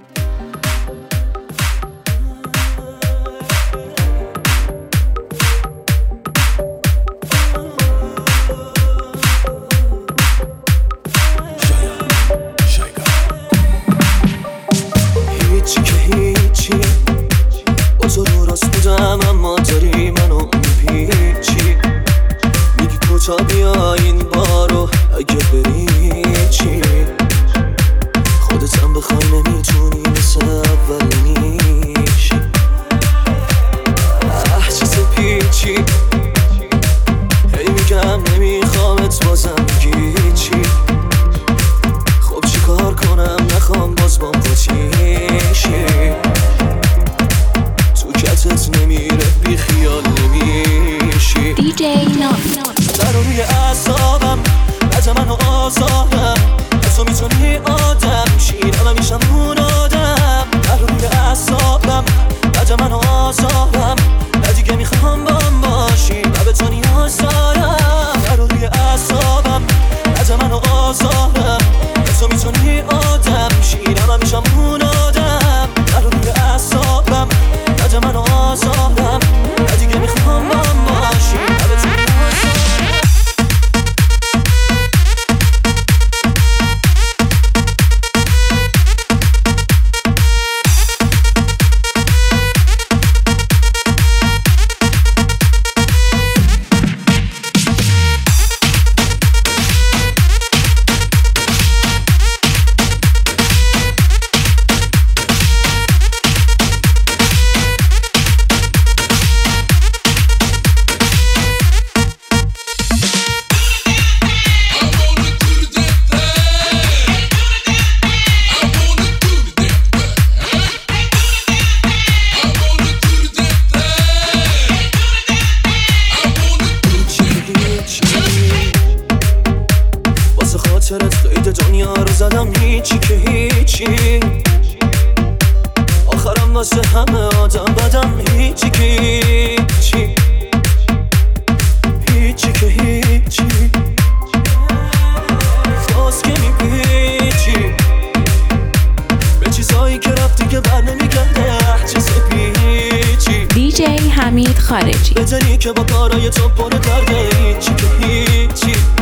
هیچی که هیچی با تو درست بودم اما داری منو میپیچی میگی کجا بیای این بارو اگه بری چی خودتم بخوای نمیتونی مثل اول نیشی چیز پیچی هی میگم نمیخوامت بازم میگی چی خب چی کار کنم نخوام باز بام قاطیشی تو کتت نمیره بی خیال نمیشی DJ Not در روی اعصابم بعد منو آزارم تو میتونی آدم شیرم و میشم اون آدم در روی اعصابم بعد منو آزارم نه دیگه میخوام بام باشی و به تو نیاز دارم در روی اعصابم بعد منو آزارم تو میتونی آدم شیرم و میشم اون آدم در روی اعصابم بعد منو آزارم نه دیگه میخوام بام باشی و به تو نیاز دارم واسه خاطرت قید دنیا رو زدم هیچی که هیچی آخرم واسه همه آدم بدم هیچی که هیچی هیچی که هیچی باز که میپیچی به چیزایی که رفتی که بر نمیگرده چیز پیچی DJ حمید خارجی بدونی که با کارای تو پر درده هیچی که هیچی